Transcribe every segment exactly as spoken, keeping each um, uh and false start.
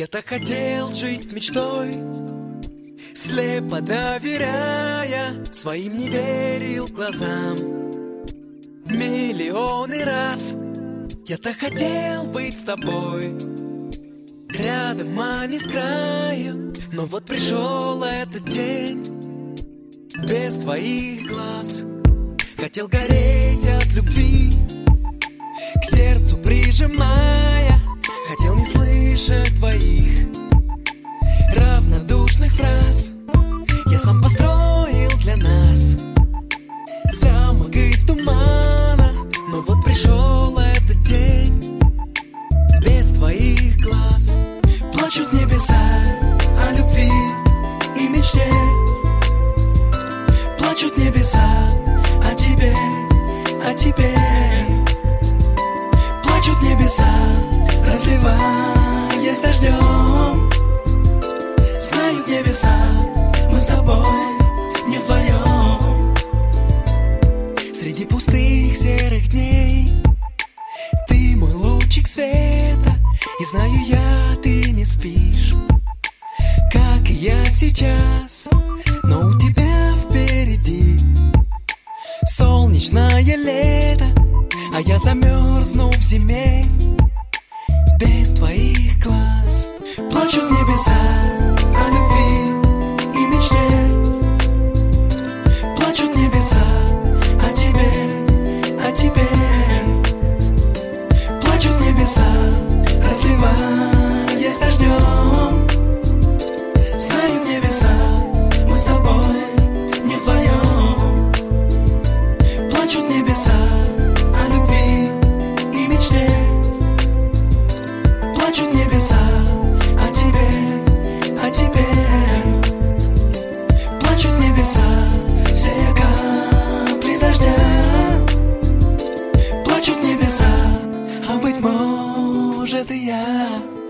Я так хотел жить мечтой, слепо доверяя, своим не верил глазам. Миллионы раз я так хотел быть с тобой, рядом, а не с краю. Но вот пришел этот день без твоих глаз. Хотел гореть от любви, к сердцу прижимая. Хотел не слышать твоих равнодушных фраз. Я сам построил для нас замок из тумана. Но вот пришел этот день без твоих глаз. Плачут небеса о любви и мечте. Плачут небеса о тебе, о тебе. Плачут небеса, разливаясь дождем. Знают небеса, мы с тобой не вдвоем. Среди пустых серых дней ты мой лучик света. И знаю я, ты не спишь, как и я сейчас. Но у тебя впереди солнечное лето, а я замерзну в зиме без твоих глаз. Плачут небеса о любви и мечте. Плачут небеса о тебе, о тебе. Плачут небеса, разливаясь дождем. Знают небеса, мы с тобой не вдвоем. Плачут небеса о любви и мечте. Плачут небеса о тебе, о тебе. Плачут небеса, все капли дождя. Плачут небеса, а быть может и я.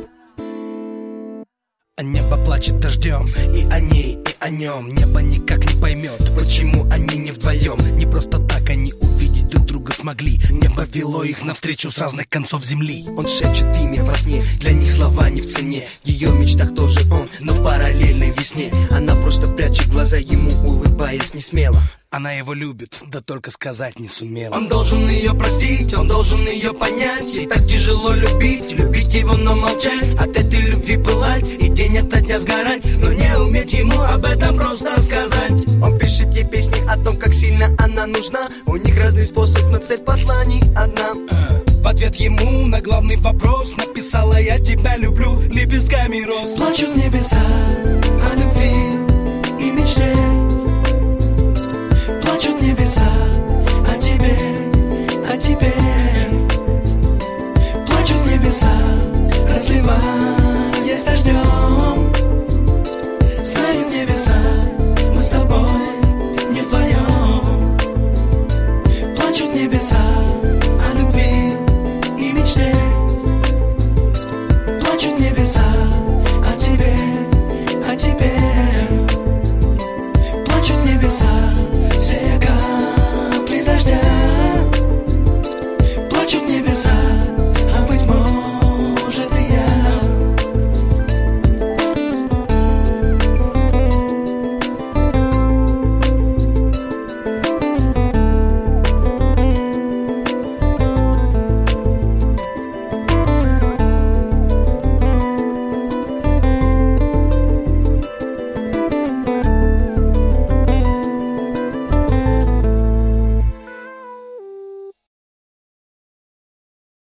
А небо плачет дождем, и о ней, и о нем. Небо никак не поймет, почему они не вдвоем. Не просто так они увидеть друг друга смогли. Небо вело их навстречу с разных концов земли. Он шепчет имя во сне, для них слова не в цене. В ее мечтах тоже он, но в параллельной весне. Она просто прячет глаза ему, улыбаясь несмело. Она его любит, да только сказать не сумела. Он должен ее простить, он должен ее понять. Ей так тяжело любить, любить его, но молчать. От этой любви пылать и день ото дня сгорать, но не уметь ему об этом просто сказать. Он пишет ей песни о том, как сильно она нужна. У них разный способ, но цель посланий одна. В ответ ему на главный вопрос написала: я тебя люблю лепестками роз. Плачут небеса о любви и мечте. Плачут небеса